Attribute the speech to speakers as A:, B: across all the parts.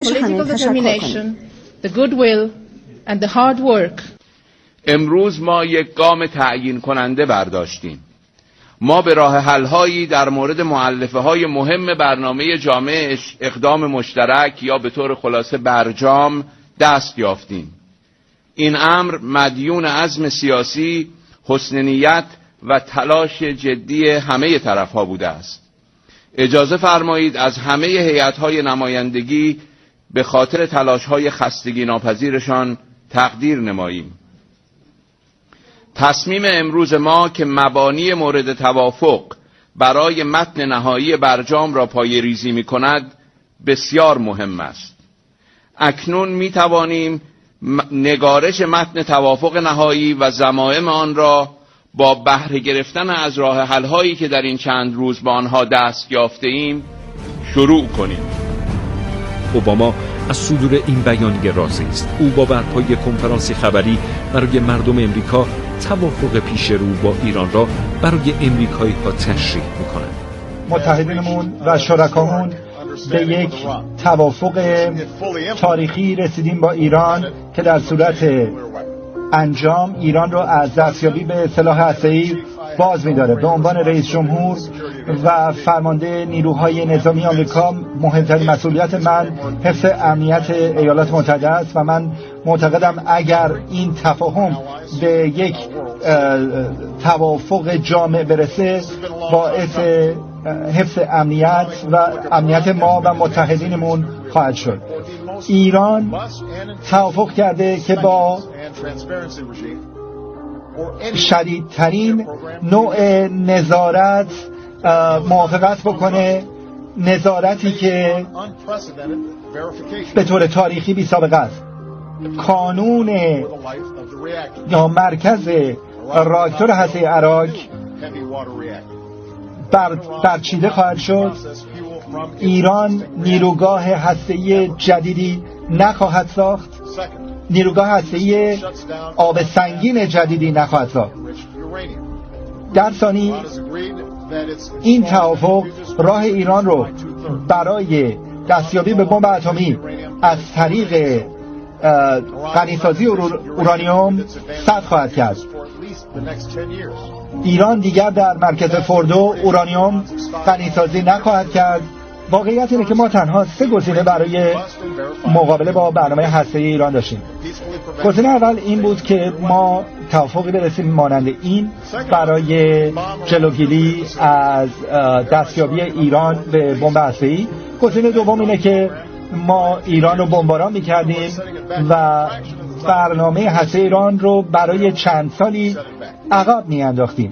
A: political determination, the goodwill and the hard work.
B: امروز ما یک گام تعیین کننده برداشتیم. ما به راه حل‌هایی در مورد مؤلفه‌های مهم برنامه جامع اقدام مشترک یا به طور خلاصه برجام دست یافتیم. این امر مدیون عزم سیاسی، حسن نیت و تلاش جدی همه طرف‌ها بوده است. اجازه فرمایید از همه هیئت‌های نمایندگی به خاطر تلاش‌های خستگی ناپذیرشان تقدیر نماییم. تصمیم امروز ما که مبانی مورد توافق برای متن نهایی برجام را پایه‌ریزی می‌کند بسیار مهم است. اکنون می‌توانیم نگارش متن توافق نهایی و ضمائم آن را با بهره گرفتن از راه حل‌هایی که در این چند روز با آنها دست یافته‌ایم شروع کنیم.
C: اوباما از صدور این بیانیه راضی است. او با برپای کنفرانسی خبری برای مردم امریکا توافق پیش رو با ایران را برای امریکایی‌ها تشریح می‌کند.
D: متحدینمون و شرکامون به یک توافق تاریخی رسیدیم با ایران که در صورت انجام ایران رو از دستیابی به سلاح هسته‌ای باز می‌داره. به عنوان رئیس جمهور و فرمانده نیروهای نظامی آمریکا مهمترین مسئولیت من حفظ امنیت ایالات متحده است و من معتقدم اگر این تفاهم به یک توافق جامع برسه باعث حفظ امنیت و امنیت ما و متحدینمون خواهد شد. ایران توافق کرده که با شدیدترین نوع نظارت موافقت بکنه، نظارتی که به طور تاریخی بی سابقه است. کانون یا مرکز راکتور هسته عراق برچیده خواهد شد. ایران نیروگاه هسته‌ای جدیدی نخواهد ساخت، نیروگاه هسته‌ای آب سنگین جدیدی نخواهد ساخت. در ثانی این توافق راه ایران رو برای دستیابی به بمب اتمی از طریق غنیسازی اورانیوم سد خواهد کرد. ایران دیگر در مرکز فوردو اورانیوم غنیسازی نخواهد کرد. واقعیت اینه که ما تنها 3 گزینه برای مقابله با برنامه هسته‌ای ایران داشتیم. گزینه اول این بود که ما توافقی برسیم مانند این برای جلوگیری از دستیابی ایران به بمب هسته‌ای. گزینه دوم اینه که ما ایران رو بمباران می‌کردیم و برنامه هسته ایران رو برای چند سالی عقب می‌انداختیم.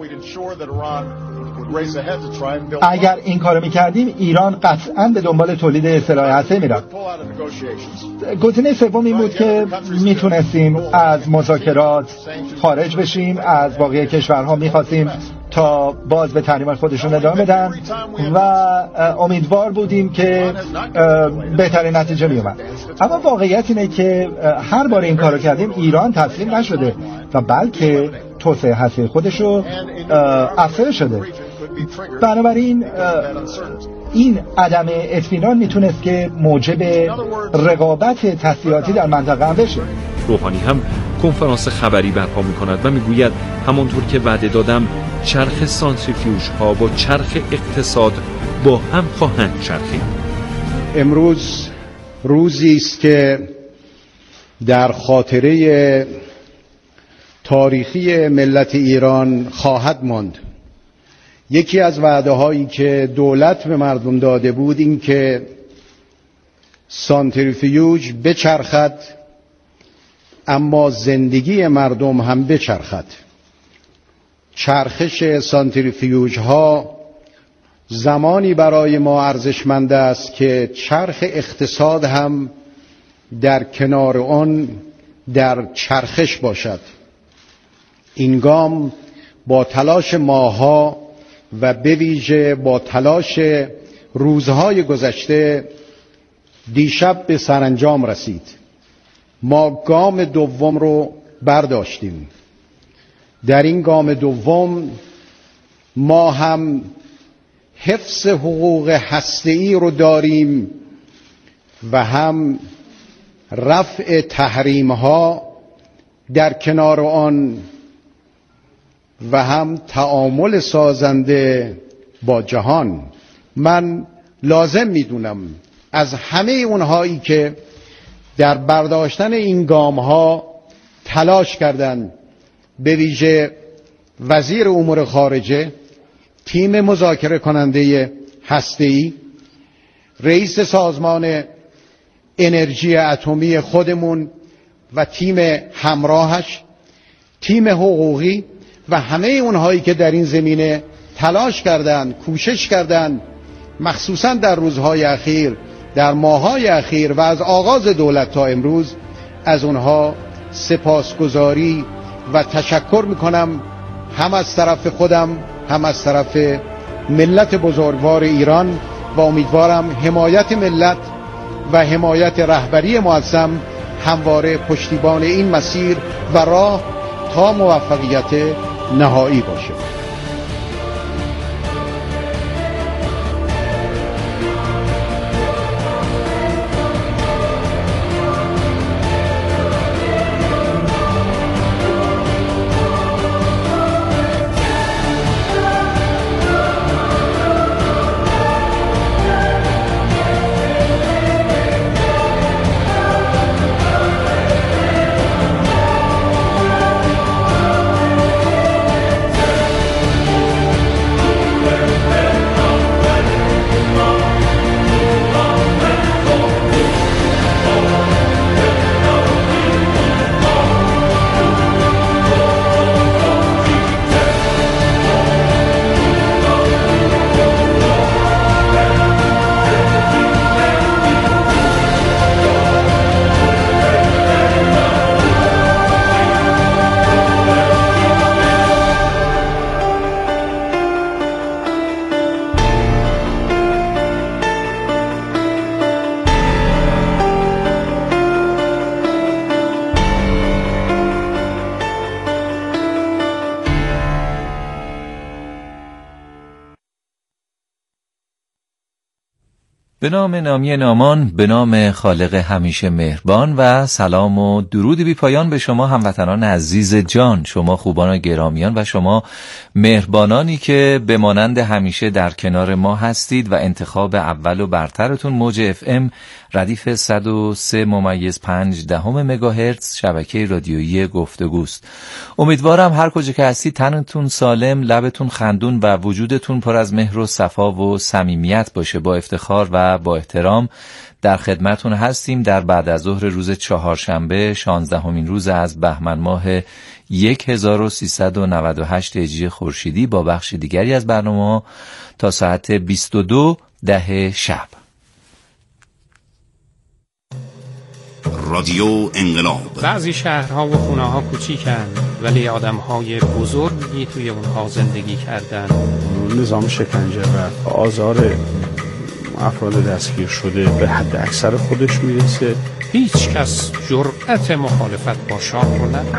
D: اگر این کارو می‌کردیم ایران قطعاً به دنبال تولید سلاح هسته‌ای می‌رفت. گزینه سوم این بود که میتونستیم از مذاکرات خارج بشیم، از باقی کشورها می‌خواستیم تا باز به تحریمات خودشون ادامه بدن و امیدوار بودیم که بهترین نتیجه میومد. اما واقعیت اینه که هر بار این کارو کردیم ایران تسلیم نشده و بلکه توسعه هسته خودشو افزایش شده. بنابراین این عدم اطمینان میتونست که موجب رقابت تسلیحاتی در منطقه هم بشه.
C: روحانی هم کنفرانس خبری برپا می‌کند و میگوید همانطور که وعده دادم چرخ سانتریفیوژ ها با چرخ اقتصاد با هم خواهند چرخید.
E: امروز روزی است که در خاطره تاریخی ملت ایران خواهد ماند. یکی از وعده هایی که دولت به مردم داده بود این که سانتریفیوژ بچرخد اما زندگی مردم هم بچرخد. چرخش سانتریفیوژ ها زمانی برای ما ارزشمند است که چرخ اقتصاد هم در کنار آن در چرخش باشد. این گام با تلاش ماها و به ویژه با تلاش روزهای گذشته دیشب به سرانجام رسید. ما گام دوم رو برداشتیم. در این گام دوم ما هم حفظ حقوق هسته‌ای رو داریم و هم رفع تحریم ها در کنار آن و هم تعامل سازنده با جهان. من لازم میدونم از همه اونهایی که در برداشتن این گام ها تلاش کردند، به ویژه وزیر امور خارجه، تیم مذاکره کننده هسته‌ای، رئیس سازمان انرژی اتمی خودمون و تیم همراهش، تیم حقوقی و همه اونهایی که در این زمینه تلاش کردند، کوشش کردند، مخصوصا در روزهای اخیر، در ماههای اخیر و از آغاز دولت تا امروز، از اونها سپاسگزاری و تشکر میکنم، هم از طرف خودم هم از طرف ملت بزرگوار ایران، و امیدوارم حمایت ملت و حمایت رهبری معظم همواره پشتیبان این مسیر و راه تا موفقیت نهایی باشه.
F: به نام نامی نامان، به نام خالق همیشه مهربان، و سلام و درود بی پایان به شما هموطنان عزیز جان، شما خوبان و گرامیان و شما مهربانانی که به مانند همیشه در کنار ما هستید و انتخاب اول و برترتون موج FM ردیف 103.5 مگاهرتز شبکه رادیویی گفتگوست. امیدوارم هر کجا که هستید تنتون سالم، لبتون خندون و وجودتون پر از مهر و صفا و صمیمیت باشه. با افتخار و با احترام در خدمتون هستیم در بعد از ظهر روز چهارشنبه 16مین روز از بهمن ماه 1398 هجری خورشیدی با بخش دیگری از برنامه تا ساعت 22 شب.
G: رادیو انقلاب.
H: بعضی شهرها و خونه‌ها کوچیکن ولی آدم‌های بزرگی توی اونها زندگی کردن.
I: نظام شکنجه و آزار افراد دستگیر شده به حد اکثر خودش میرسه.
H: هیچ کس جرأت مخالفت با شاه رو نداره.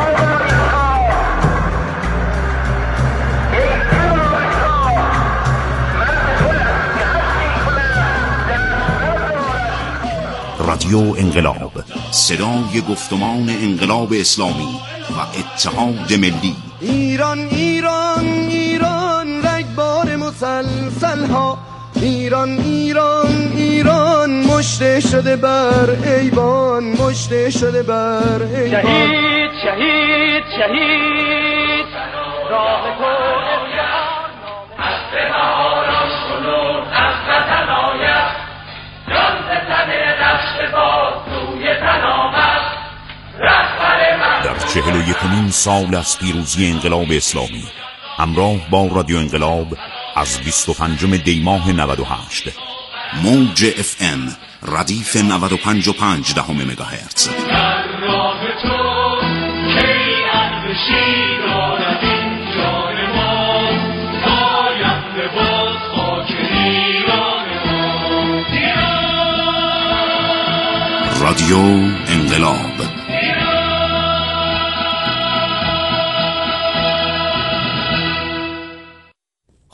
G: رادیو انقلاب، صدای گفتمان انقلاب اسلامی و اتحاد ملی.
J: ایران ایران ایران رگبار مسلسل ها، ایران ایران ایران مشته شده بر ایوان، مشته شده بر ایوان.
K: شهید شهید شهید راه تو اختیار از بهاران شلوغ از وطن آید، جان ز تن دشت باز روی تن آمد رهبر من.
G: در 41مین سال از پیروزی انقلاب اسلامی همراه با رادیو انقلاب از 25 دی ماه 98 موج FM ردیف 95.5 مگاهرتز.
K: در راه تو کی اندشی دارد این جان ما، آینده باز خاک ایران ما.
G: رادیو انقلاب.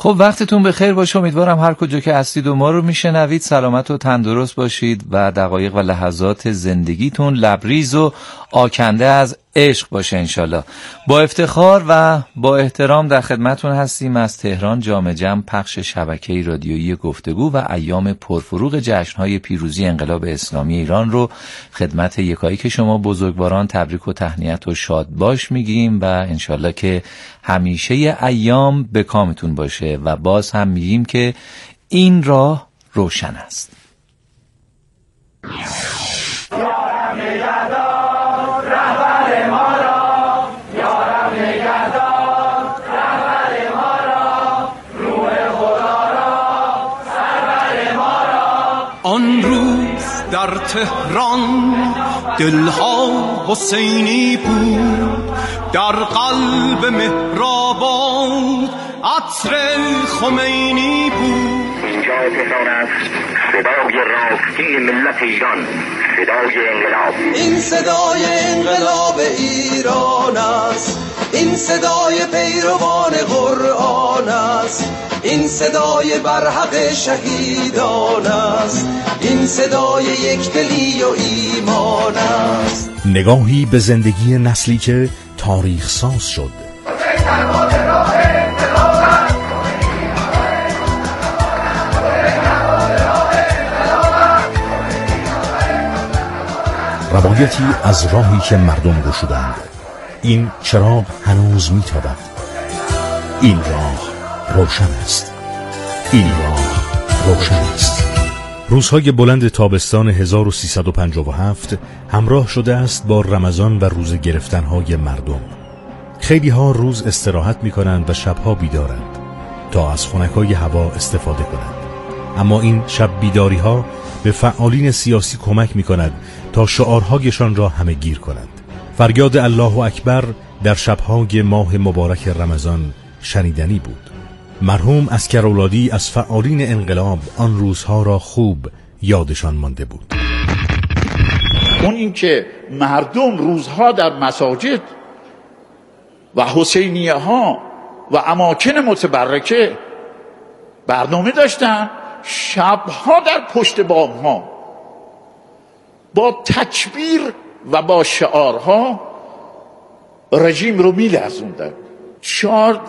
F: خب وقتتون بخیر باشه. امیدوارم هر کجا که هستید و ما رو میشنوید سلامت و تندرست باشید و دقایق و لحظات زندگیتون لبریز و آکنده از عشق باشه انشالله. با افتخار و با احترام در خدمتون هستیم از تهران جام جم پخش شبکه رادیویی گفتگو و ایام پرفروغ جشن‌های پیروزی انقلاب اسلامی ایران رو خدمت یکایک شما بزرگواران تبریک و تهنیت و شاد باش میگیم و انشالله که همیشه ایام به کامتون باشه و باز هم میگیم که این راه روشن است.
J: آن روز در تهران دلها حسینی بود، در قلب مهرآباد عطر خمینی بود.
L: اینجا تهران است، صدای راستی ملت ایران، صدای انقلاب.
J: این صدای انقلاب ایران است، این صدای پیروان قرآن است، این صدای برحق شهیدان است، این صدای یکدلی و ایمان است.
M: نگاهی به زندگی نسلی که تاریخ ساز شد. روایتی از راهی که مردم گشودند. این چراغ هنوز میتابد. این راه روشن است. این راه روشن است. روزهای بلند تابستان 1357 همراه شده است با رمضان و روزه گرفتنهای مردم. خیلی ها روز استراحت می کنند و شبها بیدارند تا از خنکای هوا استفاده کنند. اما این شب بیداری ها به فعالین سیاسی کمک می کند تا شعارهایشان را همه گیر کنند. فریاد الله اکبر در شبهای ماه مبارک رمضان شنیدنی بود. مرحوم عسکرولادی از فعالین انقلاب آن روزها را خوب یادشان مانده بود.
N: اون این که مردم روزها در مساجد و حسینیه ها و اماکن متبرکه برنامه داشتن، شبها در پشت بام ها با تکبیر و با شعارها رژیم رو می‌لرزوندن. 14-15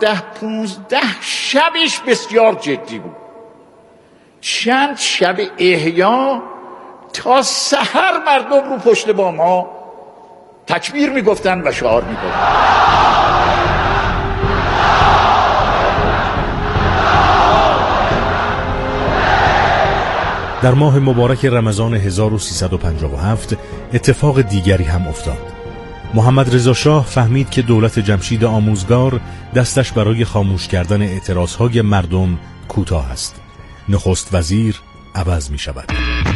N: شبش بسیار جدی بود. چند شب احیا تا سحر مردم رو پشت بام ها تکبیر میگفتن و شعار میدادن.
M: در ماه مبارک رمضان 1357 اتفاق دیگری هم افتاد. محمد رضا شاه فهمید که دولت جمشید آموزگار دستش برای خاموش کردن اعتراضهای مردم کوتاه است. نخست وزیر عوض می شود.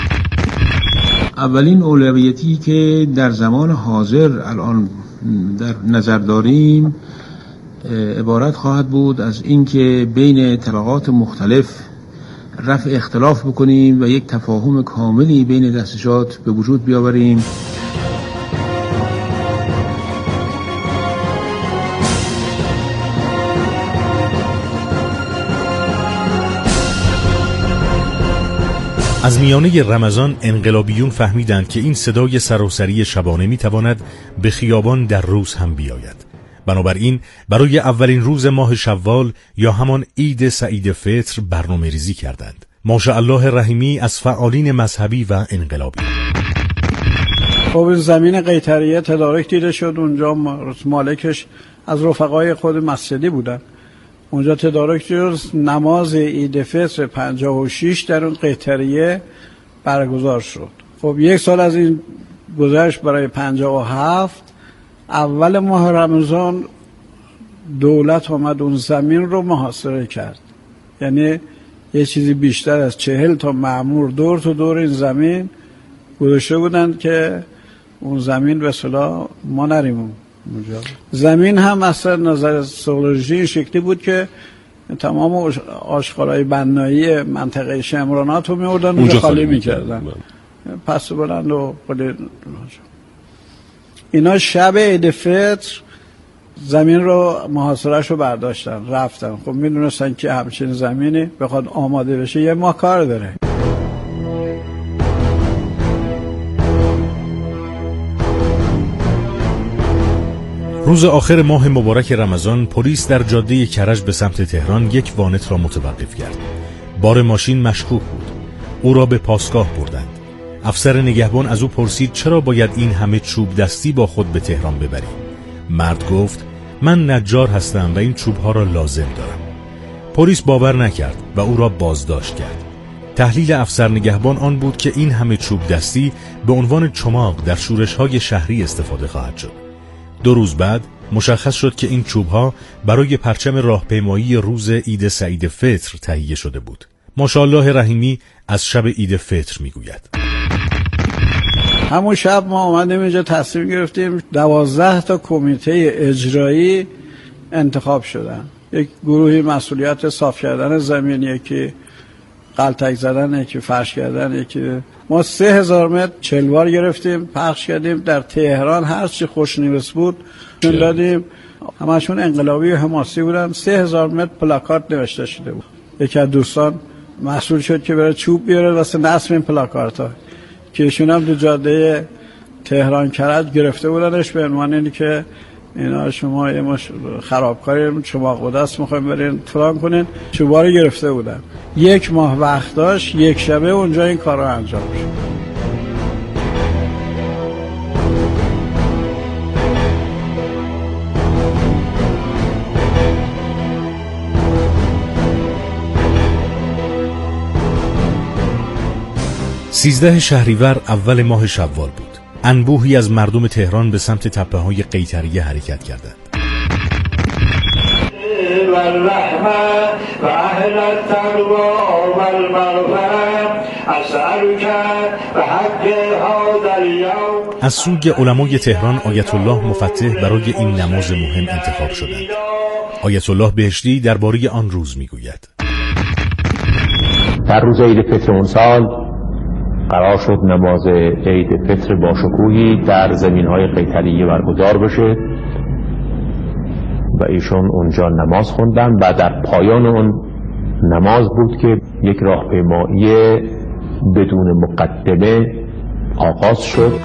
O: اولین اولویتی که در زمان حاضر الان در نظر داریم عبارت خواهد بود از اینکه بین طبقات مختلف رفع اختلاف بکنیم و یک تفاهم کاملی بین دستشات به وجود بیاوریم.
M: از میانه رمضان انقلابیون فهمیدند که این صدای سراسری شبانه میتواند به خیابان در روز هم بیاید. بنابراین برای اولین روز ماه شوال یا همان عید سعید فطر برنامه ریزی کردند. ماشاءالله رحیمی از فعالین مذهبی و انقلابی.
P: خب زمین قیطریه تدارک دیده شد، اونجا مالکش از رفقای خود مسجدی بودن. اونجا تدارک شد نماز عید فطر 56 در اون قیطریه برگزار شد. خب یک سال از این گذشت برای 57. اول ماه رمضان دولت آمد اون زمین رو محاصره کرد. یعنی یه چیزی بیشتر از 40 تا مأمور دور این زمین گذاشته بودند که اون زمین به اصطلاح ما نریم اونجا. زمین هم اصلا نظر سوکولوژی شکلی بود که تمام آشغالای بنایی منطقه شمرانات رو میوردن اونجا خالی میکردن. پس بلند و اینا شب عید فطر زمین رو محاصرهش رو برداشتن رفتن. خب میدونستن که همچین زمینی بخواد آماده بشه یه ماه کار داره.
M: روز آخر ماه مبارک رمضان پلیس در جاده کرج به سمت تهران یک وانت را متوقف کرد. بار ماشین مشکوک بود. او را به پاسگاه بردند. افسر نگهبان از او پرسید چرا باید این همه چوب دستی با خود به تهران ببری؟ مرد گفت من نجار هستم و این چوبها را لازم دارم. پلیس باور نکرد و او را بازداشت کرد. تحلیل افسر نگهبان آن بود که این همه چوب دستی به عنوان چماق در شورش‌های شهری استفاده خواهد شد. 2 روز بعد مشخص شد که این چوبها برای پرچم راهپیمایی روز عید سعید فطر تهیه شده بود. ماشاءالله رحیمی از شب عید فطر میگوید
P: همون شب ما اومدیم اینجا تصمیم گرفتیم 12 تا کمیته اجرایی انتخاب شدن. یک گروهی مسئولیت صاف کردن زمین، یکی قلتک زدن، یکی فرش کردن، یکی ما 3000 متر چلوار گرفتیم پخش کردیم در تهران. هر چی خوشنویس بود چون دادیم، همشون انقلابی و حماسی بودن. 3000 متر پلاکارد نوشته شده بود. یکی از دوستان مسئول شد که بره چوب بیاره واسه نصب این پلاکاردها که ایشون هم تو جاده تهران کرج گرفته بودنش به عنوان اینی که اینا شما یه خرابکاری چماق دست میخوایم برین فلان کنین. چوبا رو گرفته بودن. 1 ماه وقت داشت، یک شبه اونجا این کار رو انجام شد.
M: سیزده شهریور اول ماه شوال بود. انبوهی از مردم تهران به سمت تپه‌های قیطریه حرکت کردند. از سوی علمای تهران آیت الله مفتح برای این نماز مهم انتخاب شدند. آیت الله بهشتی درباره آن روز میگوید:
Q: در روز عید فطر اون سال قرار شد نماز عید فطر با شکوهی در زمین‌های قیطریه برگزار بشه و ایشون اونجا نماز خوندن و در پایان اون نماز بود که یک راهپیمایی بدون مقدمه آغاز شد.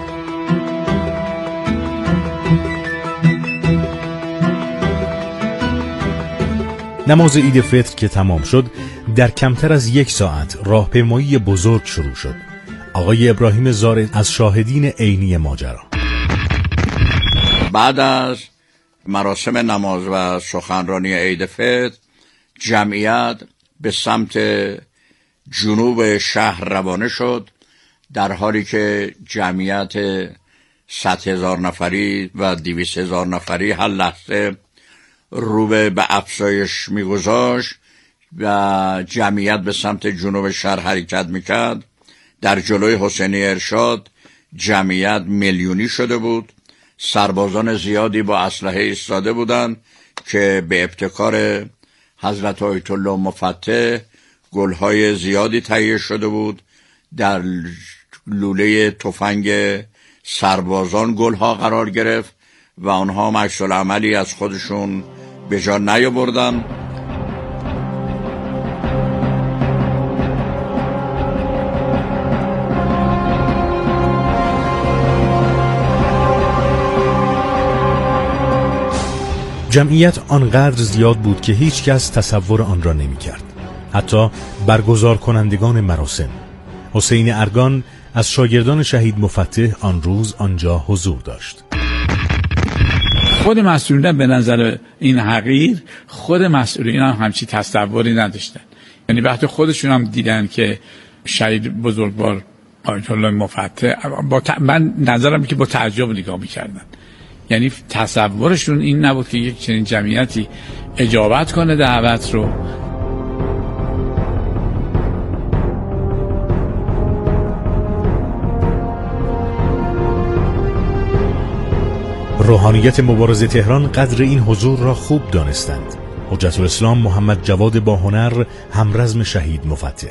M: نماز عید فطر که تمام شد در کمتر از 1 ساعت راهپیمایی بزرگ شروع شد. آقای ابراهیم زارع از شاهدین عینی ماجرا:
N: بعد از مراسم نماز و سخنرانی عید فطر جمعیت به سمت جنوب شهر روانه شد، در حالی که جمعیت 100,000 نفری و 200,000 نفری هر لحظه رو به افزایش می‌گذاشت و جمعیت به سمت جنوب شهر حرکت می‌کرد. در جلوی حسینی ارشاد جمعیت میلیونی شده بود. سربازان زیادی با اسلحه ایستاده بودند که به ابتکار حضرت آیت الله مفتح گل‌های زیادی تهیه شده بود. در لوله تفنگ سربازان گل‌ها قرار گرفت و آنها عکس العملی از خودشون به جا نیاوردن.
M: جمعیت آنقدر زیاد بود که هیچ کس تصور آن را نمی کرد. حتی برگزار کنندگان مراسم. حسین ارگان از شاگردان شهید مفتح آن روز آنجا حضور داشت.
H: خود مسئولین به نظر این حقیر، خود مسئولین هم همچی تصوری نداشتن. یعنی وقتی خودشون هم دیدن که شهید بزرگوار آیت الله مفتح، من نظرم که با تعجب نگاه می‌کردن. یعنی تصورشون این نبود که یک چنین جمعیتی اجابت کنه دعوت رو.
M: روحانیت مبارز تهران قدر این حضور را خوب دانستند. حجت الاسلام محمد جواد باهنر همرزم شهید مفتح: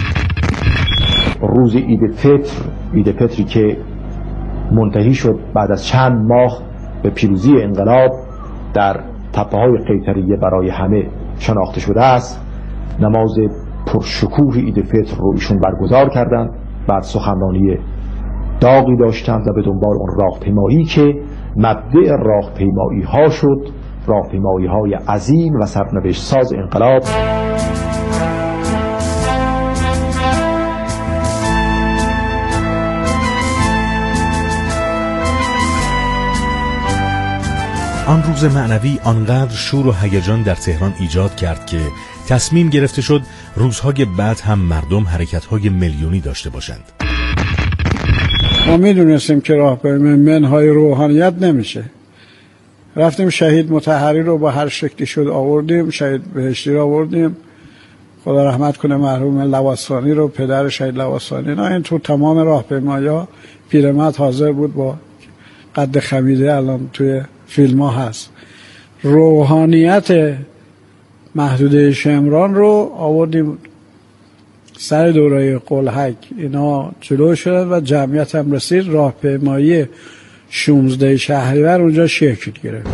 Q: روز عید فطری که منتهی شد بعد از چند ماه به پیروزی انقلاب در تپه‌های قیطریه برای همه شناخته شده است، نماز پرشکوه عید فطر رو ایشون برگزار کردند. بعد سخنرانی داغی داشتند و به دنبال اون راهپیمایی که مبدأ راهپیمایی ها شد، راهپیمایی های عظیم و سرنوشت ساز انقلاب.
M: آن روز معنوی آنقدر شور و هیجان در تهران ایجاد کرد که تصمیم گرفته شد روزهای بعد هم مردم حرکت‌های میلیونی داشته باشند.
P: ما میدونستیم که راهپیمایی منهای روحانیت نمیشه. رفتیم شهید مطهری رو با هر شکلی شد آوردیم، شهید بهشتی رو آوردیم، خدا رحمت کنه مرحوم لواسانی رو، پدر شهید لواسانی. نه این تو تمام راهپیمایی‌ها پیرمرد حاضر بود با قد خمیده، الان توی فیلم ها هست. روحانیت محدوده شمران رو آوردیم سر دوره قلهک، اینا جلو شدن و جمعیت هم رسید. راهپیمایی 16 شهریور اونجا شکل گرفت.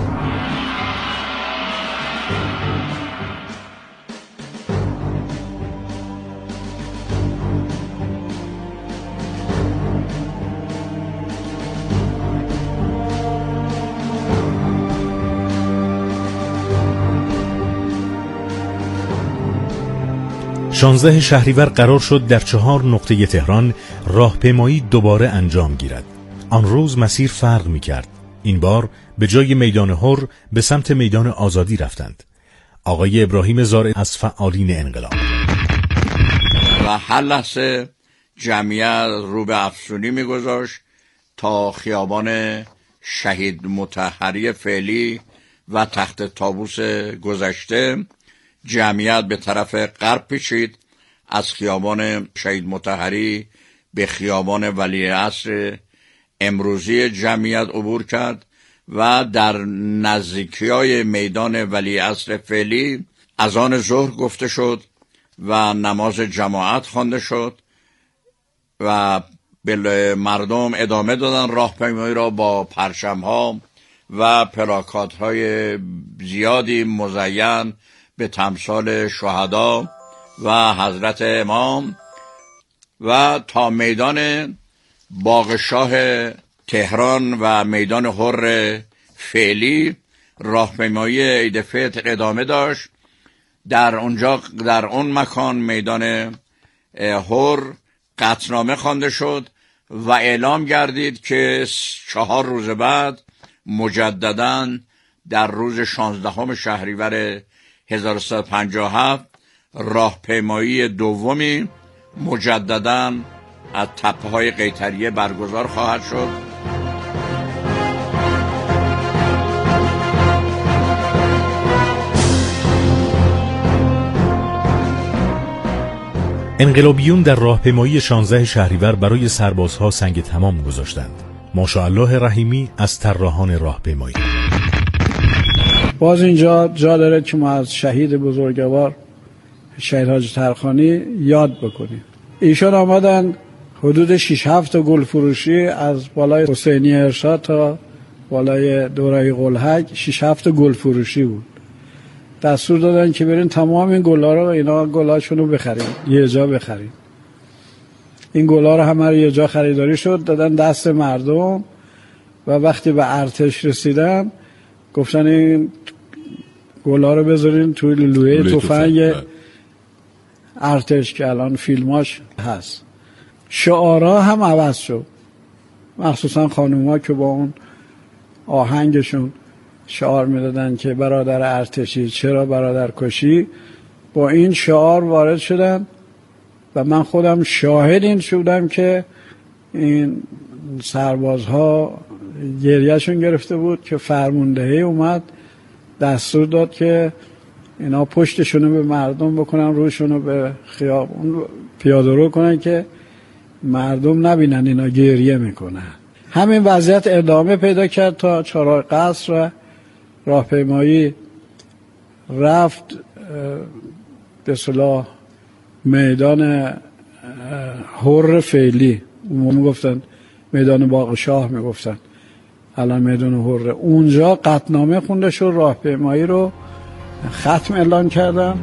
M: شانزده شهریور قرار شد در 4 نقطه تهران راهپیمایی دوباره انجام گیرد. آن روز مسیر فرق می کرد. این بار به جای میدان حر به سمت میدان آزادی رفتند. آقای ابراهیم زارع از فعالین انقلاب.
N: و هر لحظه جمعیت رو به افسونی می گذاشت تا خیابان شهید مطهری فعلی و تخت طاووس گذشته جمعیت به طرف غرب پیچید. از خیابان شهید مطهری به خیابان ولیعصر امروزی جمعیت عبور کرد و در نزدیکی‌های میدان ولیعصر فعلی اذان ظهر گفته شد و نماز جماعت خوانده شد و به مردم ادامه دادن راهپیمایی را با پرچم‌ها و پلاکات‌های زیادی مزین به تمثال شهدا و حضرت امام و تا میدان باغ شاه تهران و میدان حر فعلی راهپیمایی عید فطر ادامه داشت. در اون مکان میدان حر قطعنامه خوانده شد و اعلام گردید که 4 روز بعد مجدداً در روز 16 شهریور 1357 راهپیمایی دومی مجدداً از تپه‌های قیطریه برگزار خواهد شد.
M: انقلابیون در راهپیمایی 16 شهریور برای سربازها سنگ تمام گذاشتند. ماشاءالله رحیمی از طراحان راهپیمایی.
P: باز اینجا جا داره که ما از شهید بزرگوار شهید حاجی ترخانی یاد بکنیم. ایشان آمدن حدود 6-7 تا گل فروشی از بالای حسینی ارشاد تا بالای دوره قلهک 6-7 تا گل فروشی بود. دستور دادن که برین تمام این گل‌ها رو اینا گل‌هاشون رو بخرید، یه جا بخرید. این گل‌ها رو همه رو یه جا خریداری شد، دادن دست مردم و وقتی به ارتش رسیدن گفتن این گل‌ها رو بذارین توی لوله تفنگ ارتش که الان فیلماش هست. شعارها هم عوض شد، مخصوصا خانوما که با اون آهنگشون شعار میدادن که برادر ارتشی چرا برادر کشی، با این شعار وارد شدن و من خودم شاهد این شدم که این سربازها گریهشون گرفته بود که فرماندهی اومد دستور داد که اینا پشتشونو به مردم بکنن، روشونو به خیابون پیاده رو کنن که مردم نبینن اینا گریه میکنن. همین وضعیت ادامه پیدا کرد تا چهارراه قصر. راهپیمایی رفت به اصطلاح میدان حر فعلی، میگفتن میدان باغ شاه میگفتن، الان میدان حره، اونجا قطعنامه خونده شد، راهپیمایی رو ختم اعلان کردن.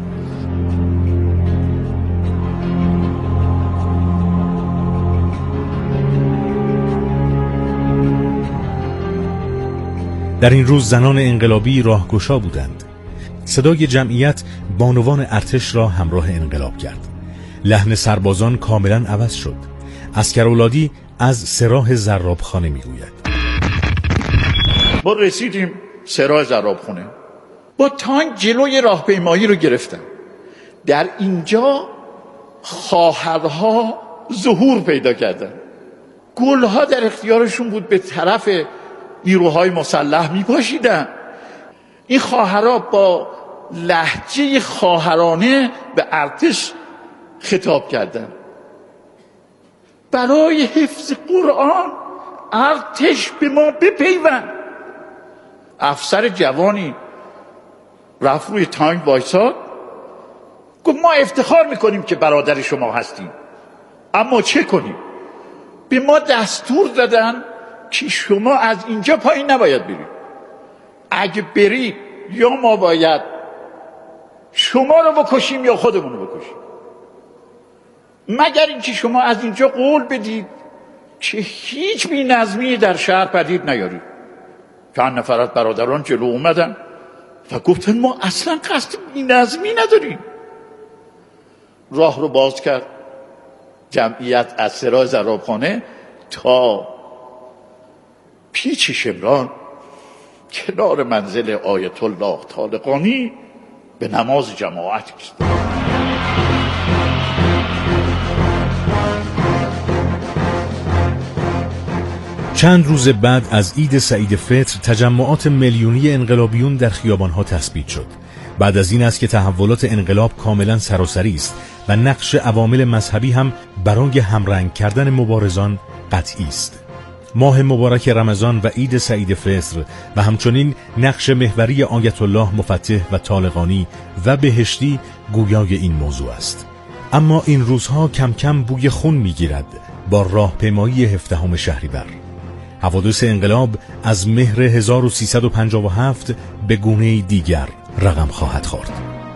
M: در این روز زنان انقلابی راهگشا بودند. صدای جمعیت بانوان ارتش را همراه انقلاب کرد. لحن سربازان کاملا عوض شد. عسکرولادی از سراح زرابخانه میگوید.
N: ما رسیدیم سراح زرابخانه، با تانک جلوی راهپیمایی رو گرفتن. در اینجا خواهرها ظهور پیدا کردن، گلها در اختیارشون بود، به طرف نیروهای مسلح میپاشیدن. این خواهرها با لهجه خواهرانه به ارتش خطاب کردن. برای حفظ قرآن ارتش به ما بپیوند. افسر جوانی رفت روی تانک وایساد، گفت ما افتخار میکنیم که برادر شما هستیم، اما چه کنیم؟ به ما دستور دادن که شما از اینجا پایین نباید برید. اگه برید یا ما باید شما رو بکشیم یا خودمون رو بکشیم، مگر اینکه شما از اینجا قول بدید که هیچ بی‌نظمی در شهر پدید نیارید. چند نفر از برادران جلو اومدن و گفتن ما اصلا قصد بی‌نظمی نداریم. راه رو باز کرد، جمعیت از سراح زرابخانه تا پیچ شمران کنار منزل آیت الله طالقانی به نماز جماعت ایستاد.
M: چند روز بعد از عید سعید فطر تجمعات میلیونی انقلابیون در خیابانها تثبیت شد. بعد از این است که تحولات انقلاب کاملا سراسری است و نقش عوامل مذهبی هم برای همرنگ کردن مبارزان قطعی است. ماه مبارک رمضان و عید سعید فطر و همچنین نقش محوری آیت الله مفتح و طالقانی و بهشتی گویای این موضوع است. اما این روزها کم کم بوی خون میگیرد با راهپیمایی 17 شهریور. حوادث انقلاب از مهر 1357 به گونه دیگر رقم خواهد خورد.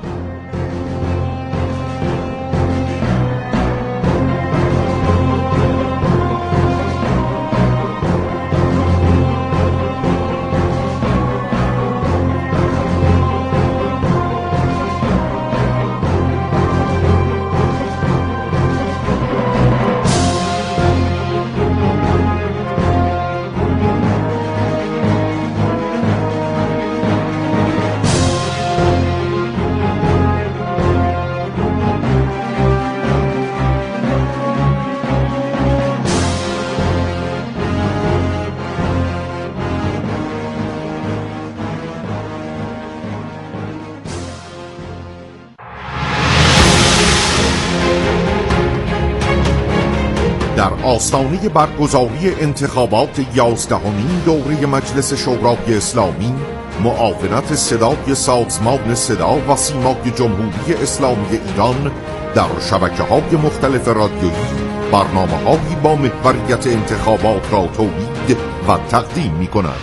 R: در آستانه برگزاری انتخابات 11مین دوره مجلس شورای اسلامی، معاونت صدای سازمان صدا و سیمای جمهوری اسلامی ایران در شبکه‌های مختلف رادیویی برنامه‌هایی با محوریت انتخابات را تولید و تقدیم می‌کند.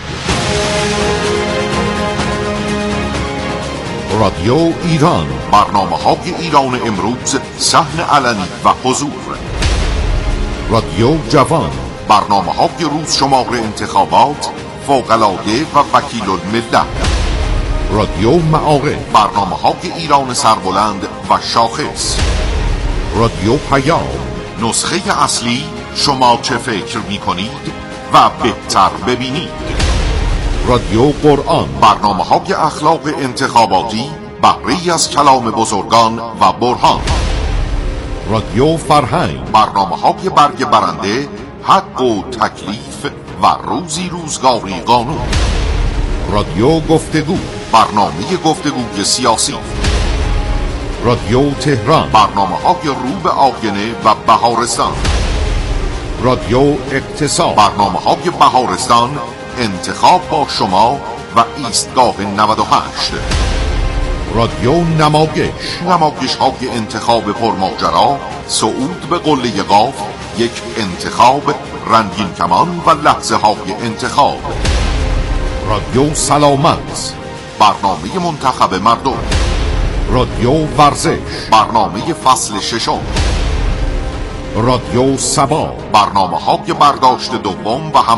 R: رادیو ایران، برنامه‌های ایران امروز، صحن علنی و حضور. رادیو جوان، برنامه‌های روز شمار انتخابات، فوق‌العاده و وکیل الملت. رادیو معارف، برنامه‌های ایران سربلند و شاخص. رادیو پیام، نسخه اصلی شما چه فکر می‌کنید و بهتر ببینید. رادیو قرآن، برنامه‌های اخلاق انتخاباتی، بهره‌ای از کلام بزرگان و برهان. رادیو فرهنگ، برنامه‌های برگ برنده، حق و تکلیف و روزی روزگاری قانون. رادیو گفتگو، برنامه گفتگوی سیاسی. رادیو تهران، برنامه‌های رو به آینه و بهارستان. رادیو اقتصاد، برنامه‌های بهارستان، انتخاب با شما و ایستگاه 98. رادیو نمایش های انتخاب پرماجرا، صعود به قله قاف، یک انتخاب، رنگین کمان و لحظه های انتخاب. رادیو سلامت،
G: برنامه منتخب مردم،
R: رادیو ورزش،
G: برنامه فصل ششم،
R: رادیو سبا،
G: برنامه‌های برداشت دوم و